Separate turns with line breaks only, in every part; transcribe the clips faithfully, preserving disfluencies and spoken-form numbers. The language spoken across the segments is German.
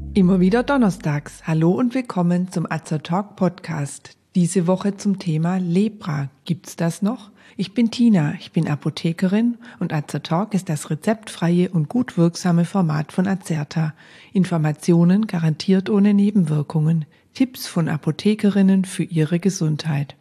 Immer wieder donnerstags. Hallo und willkommen zum Azertalk Podcast. Diese Woche zum Thema Lepra. Gibt's das noch? Ich bin Tina, ich bin Apothekerin und Azertalk ist das rezeptfreie und gut wirksame Format von Azerta. Informationen garantiert ohne Nebenwirkungen. Tipps von Apothekerinnen für ihre Gesundheit.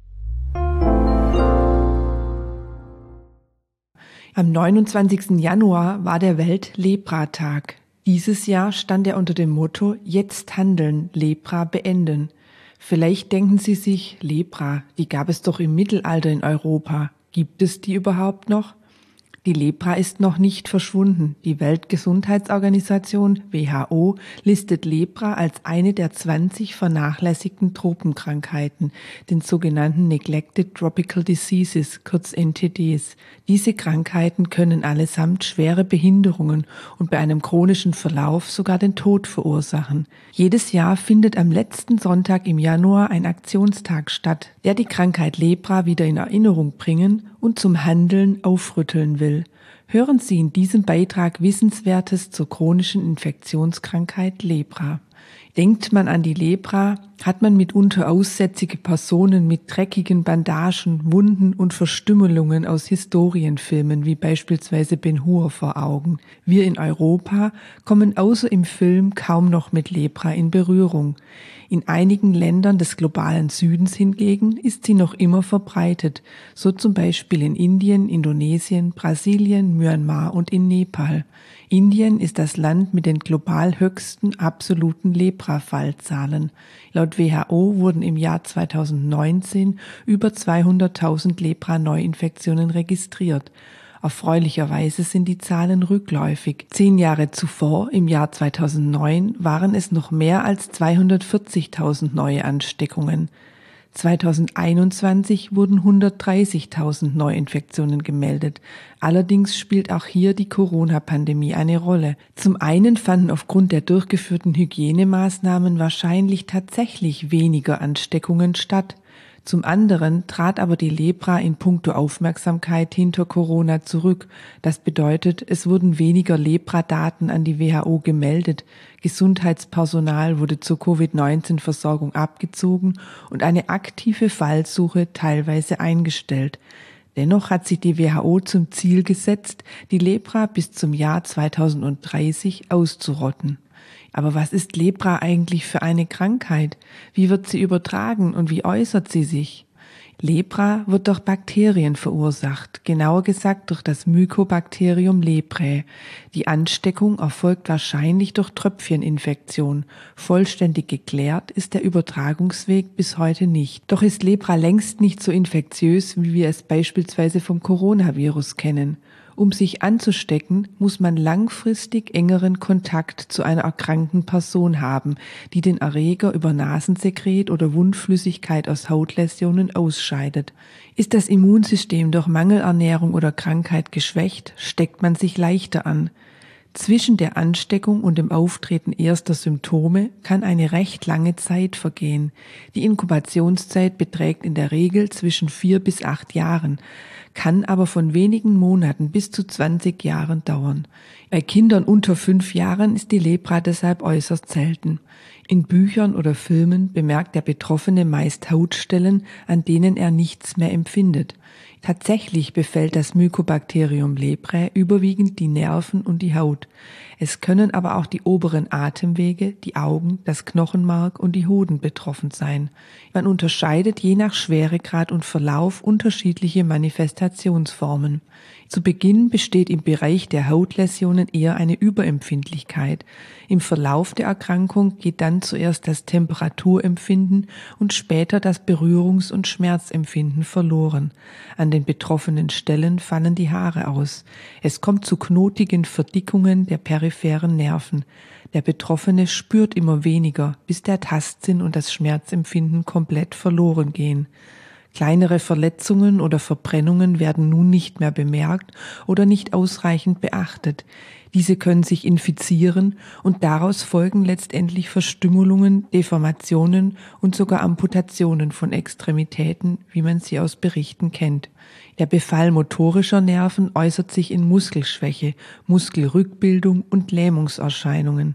Am neunundzwanzigsten Januar war der Welt-Lepra-Tag. Dieses Jahr stand er unter dem Motto Jetzt handeln, Lepra beenden. Vielleicht denken Sie sich, Lepra, die gab es doch im Mittelalter in Europa. Gibt es die überhaupt noch? Die Lepra ist noch nicht verschwunden. Die Weltgesundheitsorganisation W H O listet Lepra als eine der zwanzig vernachlässigten Tropenkrankheiten, den sogenannten Neglected Tropical Diseases, kurz N T Ds. Diese Krankheiten können allesamt schwere Behinderungen und bei einem chronischen Verlauf sogar den Tod verursachen. Jedes Jahr findet am letzten Sonntag im Januar ein Aktionstag statt, der die Krankheit Lepra wieder in Erinnerung bringen und zum Handeln aufrütteln will. Hören Sie in diesem Beitrag Wissenswertes zur chronischen Infektionskrankheit Lepra. Denkt man an die Lepra, hat man mitunter aussätzige Personen mit dreckigen Bandagen, Wunden und Verstümmelungen aus Historienfilmen wie beispielsweise Ben-Hur vor Augen. Wir in Europa kommen außer im Film kaum noch mit Lepra in Berührung. In einigen Ländern des globalen Südens hingegen ist sie noch immer verbreitet, so zum Beispiel in Indien, Indonesien, Brasilien, Myanmar und in Nepal. Indien ist das Land mit den global höchsten absoluten Lepra-Fallzahlen. Laut W H O wurden im Jahr zweitausendneunzehn über zweihunderttausend Lepra-Neuinfektionen registriert. Erfreulicherweise sind die Zahlen rückläufig. Zehn Jahre zuvor, im Jahr zweitausendneun, waren es noch mehr als zweihundertvierzigtausend neue Ansteckungen. zweitausendeinundzwanzig wurden hundertdreißigtausend Neuinfektionen gemeldet. Allerdings spielt auch hier die Corona-Pandemie eine Rolle. Zum einen fanden aufgrund der durchgeführten Hygienemaßnahmen wahrscheinlich tatsächlich weniger Ansteckungen statt. Zum anderen trat aber die Lepra in puncto Aufmerksamkeit hinter Corona zurück. Das bedeutet, es wurden weniger Lepra-Daten an die W H O gemeldet, Gesundheitspersonal wurde zur Covid neunzehn Versorgung abgezogen und eine aktive Fallsuche teilweise eingestellt. Dennoch hat sich die W H O zum Ziel gesetzt, die Lepra bis zum Jahr zweitausenddreißig auszurotten. Aber was ist Lepra eigentlich für eine Krankheit? Wie wird sie übertragen und wie äußert sie sich? Lepra wird durch Bakterien verursacht, genauer gesagt durch das Mycobacterium leprae. Die Ansteckung erfolgt wahrscheinlich durch Tröpfcheninfektion. Vollständig geklärt ist der Übertragungsweg bis heute nicht. Doch ist Lepra längst nicht so infektiös, wie wir es beispielsweise vom Coronavirus kennen. Um sich anzustecken, muss man langfristig engeren Kontakt zu einer erkrankten Person haben, die den Erreger über Nasensekret oder Wundflüssigkeit aus Hautläsionen ausscheidet. Ist das Immunsystem durch Mangelernährung oder Krankheit geschwächt, steckt man sich leichter an. Zwischen der Ansteckung und dem Auftreten erster Symptome kann eine recht lange Zeit vergehen. Die Inkubationszeit beträgt in der Regel zwischen vier bis acht Jahren, kann aber von wenigen Monaten bis zu zwanzig Jahren dauern. Bei Kindern unter fünf Jahren ist die Lepra deshalb äußerst selten. In Büchern oder Filmen bemerkt der Betroffene meist Hautstellen, an denen er nichts mehr empfindet. Tatsächlich befällt das Mycobacterium leprae überwiegend die Nerven und die Haut. Es können aber auch die oberen Atemwege, die Augen, das Knochenmark und die Hoden betroffen sein. Man unterscheidet je nach Schweregrad und Verlauf unterschiedliche Manifestationsformen. Zu Beginn besteht im Bereich der Hautläsionen eher eine Überempfindlichkeit. Im Verlauf der Erkrankung geht dann zuerst das Temperaturempfinden und später das Berührungs- und Schmerzempfinden verloren. An den betroffenen Stellen fallen die Haare aus. Es kommt zu knotigen Verdickungen der peripheren Nerven. Der Betroffene spürt immer weniger, bis der Tastsinn und das Schmerzempfinden komplett verloren gehen. Kleinere Verletzungen oder Verbrennungen werden nun nicht mehr bemerkt oder nicht ausreichend beachtet. Diese können sich infizieren und daraus folgen letztendlich Verstümmelungen, Deformationen und sogar Amputationen von Extremitäten, wie man sie aus Berichten kennt. Der Befall motorischer Nerven äußert sich in Muskelschwäche, Muskelrückbildung und Lähmungserscheinungen.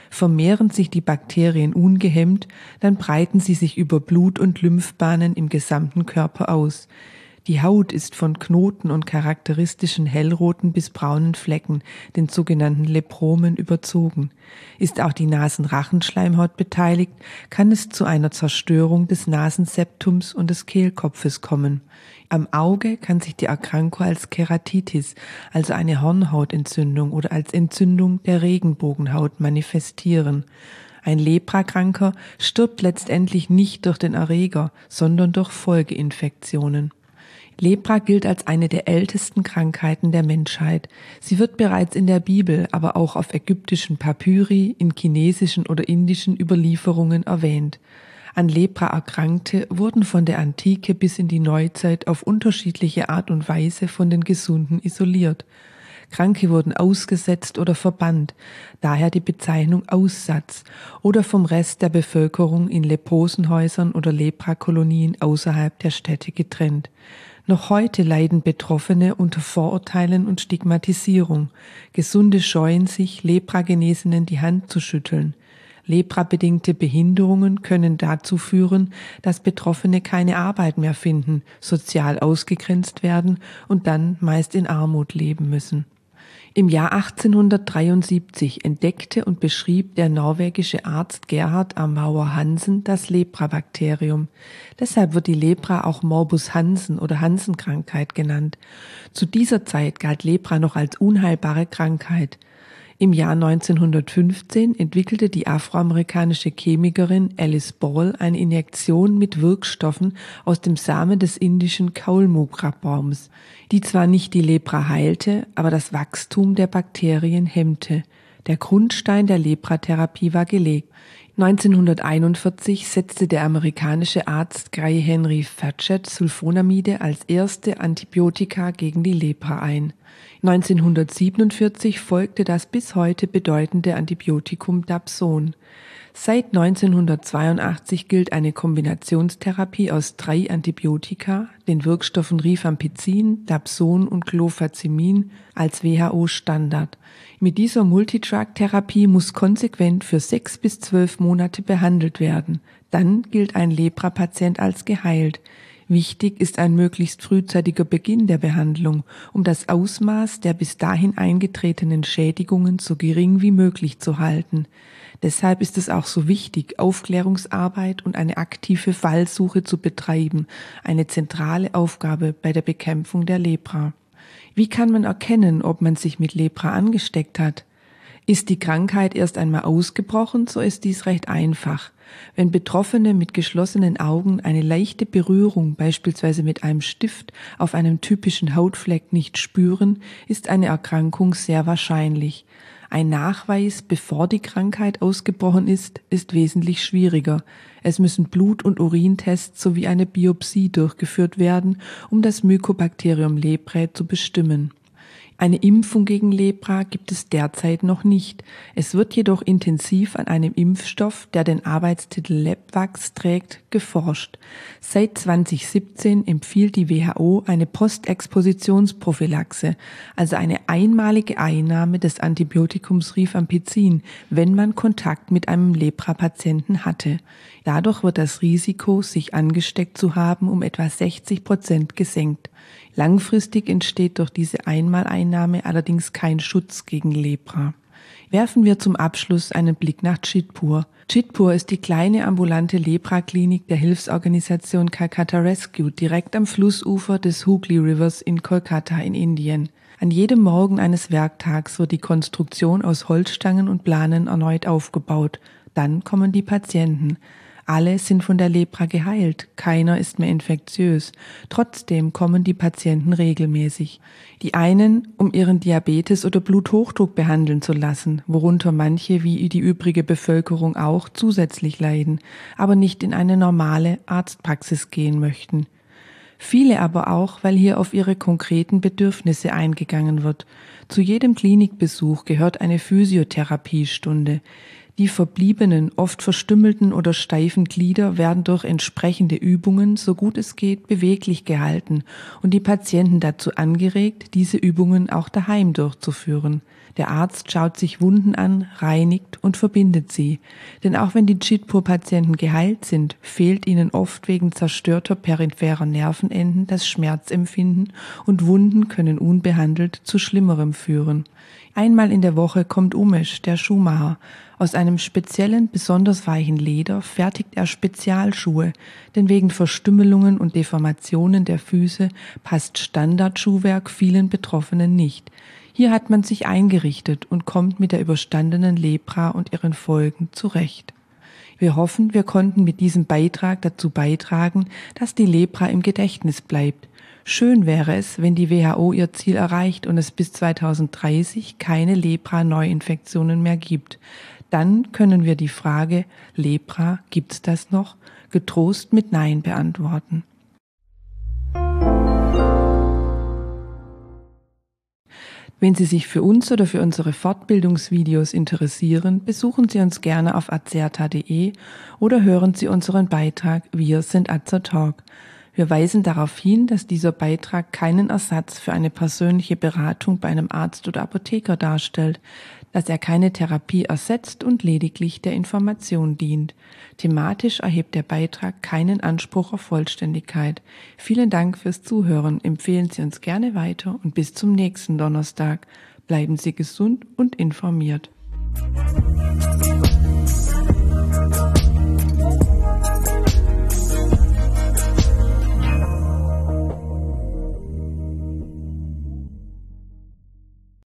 Vermehren sich die Bakterien ungehemmt, dann breiten sie sich über Blut- und Lymphbahnen im gesamten Körper aus. Die Haut ist von Knoten und charakteristischen hellroten bis braunen Flecken, den sogenannten Lepromen, überzogen. Ist auch die Nasenrachenschleimhaut beteiligt, kann es zu einer Zerstörung des Nasenseptums und des Kehlkopfes kommen. Am Auge kann sich die Erkrankung als Keratitis, also eine Hornhautentzündung oder als Entzündung der Regenbogenhaut manifestieren. Ein Leprakranker stirbt letztendlich nicht durch den Erreger, sondern durch Folgeinfektionen. Lepra gilt als eine der ältesten Krankheiten der Menschheit. Sie wird bereits in der Bibel, aber auch auf ägyptischen Papyri, in chinesischen oder indischen Überlieferungen erwähnt. An Lepra Erkrankte wurden von der Antike bis in die Neuzeit auf unterschiedliche Art und Weise von den Gesunden isoliert. Kranke wurden ausgesetzt oder verbannt, daher die Bezeichnung Aussatz, oder vom Rest der Bevölkerung in Leprosenhäusern oder Leprakolonien außerhalb der Städte getrennt. Noch heute leiden Betroffene unter Vorurteilen und Stigmatisierung. Gesunde scheuen sich, Lepragenesenen die Hand zu schütteln. Lepra-bedingte Behinderungen können dazu führen, dass Betroffene keine Arbeit mehr finden, sozial ausgegrenzt werden und dann meist in Armut leben müssen. Im Jahr achtzehnhundertdreiundsiebzig entdeckte und beschrieb der norwegische Arzt Gerhard Armauer Hansen das Lepra-Bakterium. Deshalb wird die Lepra auch Morbus Hansen oder Hansen-Krankheit genannt. Zu dieser Zeit galt Lepra noch als unheilbare Krankheit. Im Jahr neunzehnhundertfünfzehn entwickelte die afroamerikanische Chemikerin Alice Ball eine Injektion mit Wirkstoffen aus dem Samen des indischen Kaulmukra-Baums, die zwar nicht die Lepra heilte, aber das Wachstum der Bakterien hemmte. Der Grundstein der Lepratherapie war gelegt. neunzehnhunderteinundvierzig setzte der amerikanische Arzt Guy Henry Fatchett Sulfonamide als erste Antibiotika gegen die Lepra ein. neunzehnhundertsiebenundvierzig folgte das bis heute bedeutende Antibiotikum Dapson. Seit neunzehnhundertzweiundachtzig gilt eine Kombinationstherapie aus drei Antibiotika, den Wirkstoffen Rifampicin, Dapson und Clofazimin, als W H O-Standard. Mit dieser Multidrug-Therapie muss konsequent für sechs bis zwölf Monate behandelt werden. Dann gilt ein Lepra-Patient als geheilt. Wichtig ist ein möglichst frühzeitiger Beginn der Behandlung, um das Ausmaß der bis dahin eingetretenen Schädigungen so gering wie möglich zu halten. Deshalb ist es auch so wichtig, Aufklärungsarbeit und eine aktive Fallsuche zu betreiben, eine zentrale Aufgabe bei der Bekämpfung der Lepra. Wie kann man erkennen, ob man sich mit Lepra angesteckt hat? Ist die Krankheit erst einmal ausgebrochen, so ist dies recht einfach. Wenn Betroffene mit geschlossenen Augen eine leichte Berührung, beispielsweise mit einem Stift, auf einem typischen Hautfleck nicht spüren, ist eine Erkrankung sehr wahrscheinlich. Ein Nachweis, bevor die Krankheit ausgebrochen ist, ist wesentlich schwieriger. Es müssen Blut- und Urintests sowie eine Biopsie durchgeführt werden, um das Mycobacterium leprae zu bestimmen. Eine Impfung gegen Lepra gibt es derzeit noch nicht. Es wird jedoch intensiv an einem Impfstoff, der den Arbeitstitel Lepvax trägt, geforscht. Seit zweitausendsiebzehn empfiehlt die W H O eine Postexpositionsprophylaxe, also eine einmalige Einnahme des Antibiotikums Rifampicin, wenn man Kontakt mit einem Lepra-Patienten hatte. Dadurch wird das Risiko, sich angesteckt zu haben, um etwa sechzig Prozent gesenkt. Langfristig entsteht durch diese Einmaleinnahme allerdings kein Schutz gegen Lepra. Werfen wir zum Abschluss einen Blick nach Chitpur. Chitpur ist die kleine ambulante Lepra-Klinik der Hilfsorganisation Calcutta Rescue direkt am Flussufer des Hooghly Rivers in Kolkata in Indien. An jedem Morgen eines Werktags wird die Konstruktion aus Holzstangen und Planen erneut aufgebaut. Dann kommen die Patienten. Alle sind von der Lepra geheilt, keiner ist mehr infektiös. Trotzdem kommen die Patienten regelmäßig. Die einen, um ihren Diabetes oder Bluthochdruck behandeln zu lassen, worunter manche wie die übrige Bevölkerung auch zusätzlich leiden, aber nicht in eine normale Arztpraxis gehen möchten. Viele aber auch, weil hier auf ihre konkreten Bedürfnisse eingegangen wird. Zu jedem Klinikbesuch gehört eine Physiotherapiestunde. Die verbliebenen, oft verstümmelten oder steifen Glieder werden durch entsprechende Übungen, so gut es geht, beweglich gehalten und die Patienten dazu angeregt, diese Übungen auch daheim durchzuführen. Der Arzt schaut sich Wunden an, reinigt und verbindet sie. Denn auch wenn die Chitpur-Patienten geheilt sind, fehlt ihnen oft wegen zerstörter peripherer Nervenenden das Schmerzempfinden und Wunden können unbehandelt zu Schlimmerem führen. Einmal in der Woche kommt Umesh, der Schuhmacher. Aus einem speziellen, besonders weichen Leder fertigt er Spezialschuhe, denn wegen Verstümmelungen und Deformationen der Füße passt Standardschuhwerk vielen Betroffenen nicht. Hier hat man sich eingerichtet und kommt mit der überstandenen Lepra und ihren Folgen zurecht. Wir hoffen, wir konnten mit diesem Beitrag dazu beitragen, dass die Lepra im Gedächtnis bleibt. Schön wäre es, wenn die W H O ihr Ziel erreicht und es bis zweitausenddreißig keine Lepra-Neuinfektionen mehr gibt. Dann können wir die Frage, Lepra, gibt's das noch, getrost mit Nein beantworten. Wenn Sie sich für uns oder für unsere Fortbildungsvideos interessieren, besuchen Sie uns gerne auf azerta punkt de oder hören Sie unseren Beitrag Wir sind Azertalk. Wir weisen darauf hin, dass dieser Beitrag keinen Ersatz für eine persönliche Beratung bei einem Arzt oder Apotheker darstellt, dass er keine Therapie ersetzt und lediglich der Information dient. Thematisch erhebt der Beitrag keinen Anspruch auf Vollständigkeit. Vielen Dank fürs Zuhören, empfehlen Sie uns gerne weiter und bis zum nächsten Donnerstag. Bleiben Sie gesund und informiert.